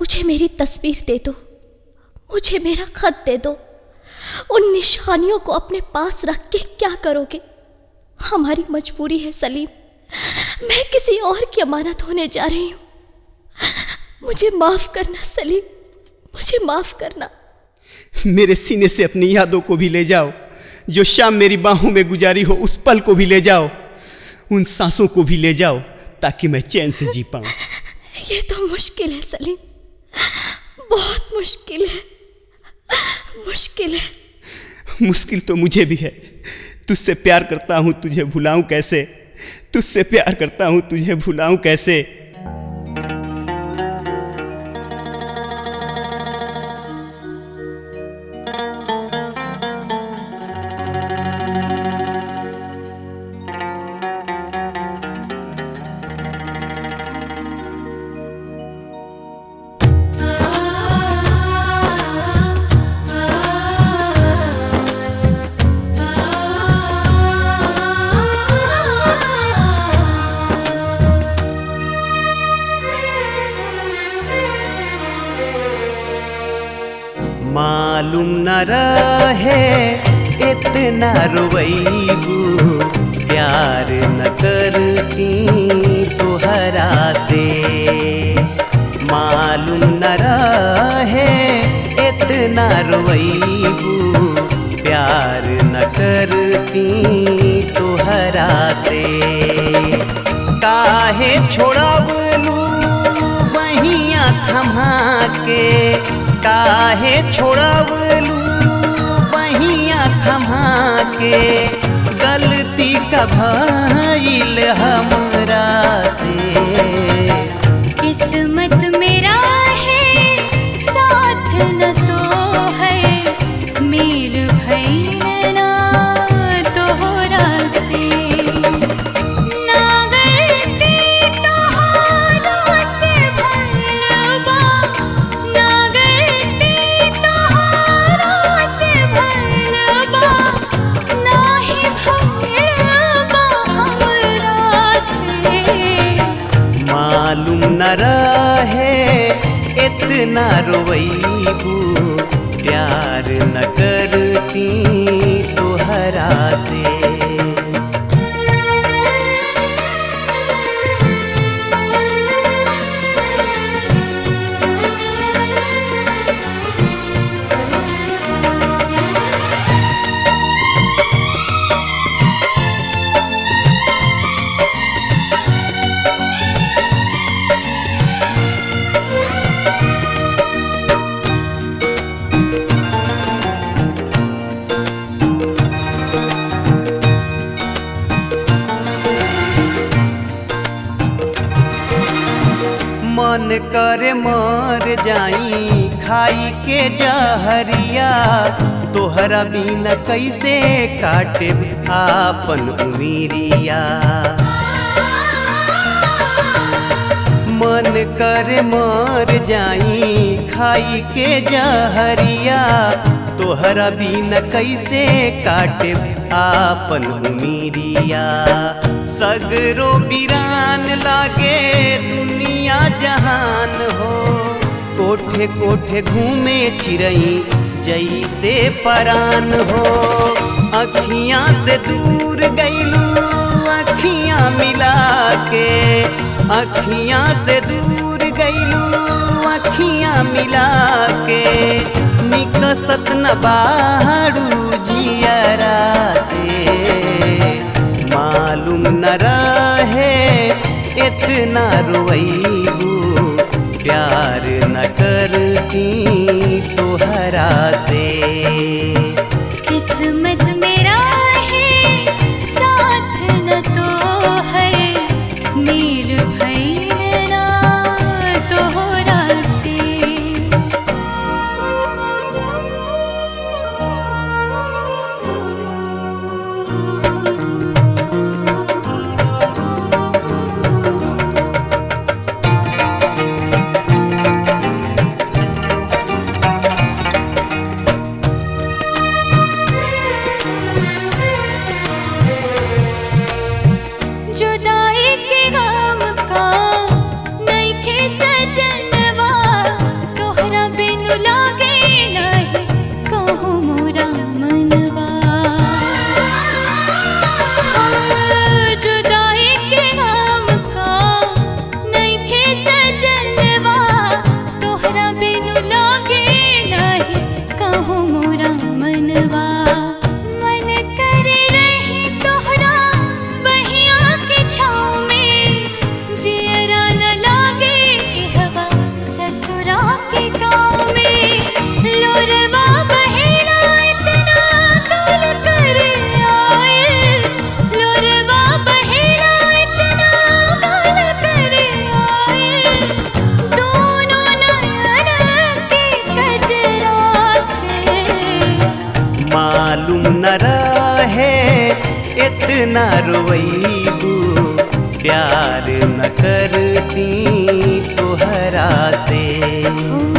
मुझे मेरी तस्वीर दे दो, मुझे मेरा खत दे दो। उन निशानियों को अपने पास रख के क्या करोगे? हमारी मजबूरी है सलीम, मैं किसी और की अमानत होने जा रही हूँ। मुझे माफ करना सलीम, मुझे माफ करना। मेरे सीने से अपनी यादों को भी ले जाओ, जो शाम मेरी बाहों में गुजारी हो उस पल को भी ले जाओ, उन सांसों को भी ले जाओ, ताकि मैं चैन से जी पाऊँ। ये तो मुश्किल है सलीम, बहुत मुश्किल है, मुश्किल है। मुश्किल तो मुझे भी है। तुझसे प्यार करता हूँ, तुझे भुलाऊं कैसे? तुझसे प्यार करता हूँ, तुझे भुलाऊं कैसे? मालूम न रहे इतना रोवैबू, प्यार न करती तोहरा से। मालूम न रहे इतना रोवैबू, प्यार न करती तोहरा से। काहे छोड़वलू बहिया थमा के, काहे छोड़वलू बहिया थमा के। गलती का भइल हमरा से। किस्मत मेरा है साथ न तो है, मेल भइल ना तोहरा से। ना गलती तोहरा से भइल बा, ना गलती तोहरा से भइल बा, ना ही भइल बा हमरा से। मालूम न रहे इतना रोवैबू, प्यार न करती तोहरा से। मन करे मर जाई खाई के जहरिया, तोहरा बिना कैसे काटे आपन उमिरिया। मन करे मर जाई खाई के जहरिया, तोहरा बिना कैसे काटे आपन उमिरिया। सगरो वीरान लागे दुनिया जहान हो, कोठे कोठे घूमे चिरई जैसे परान हो। अखियाँ से दूर गईलू अखियाँ मिला के, अखियाँ से दूर गईलू अखियाँ मिला के। निकसत न बाड़ू जियरा से। मालूम न रहे इतना रोवैबू, प्यार न करती तोहरा से। किस्मत मेरा है साथ न तो है, मेल भइल ना तोहरा से। ना रोवैबू, प्यार न करती तोहरा से।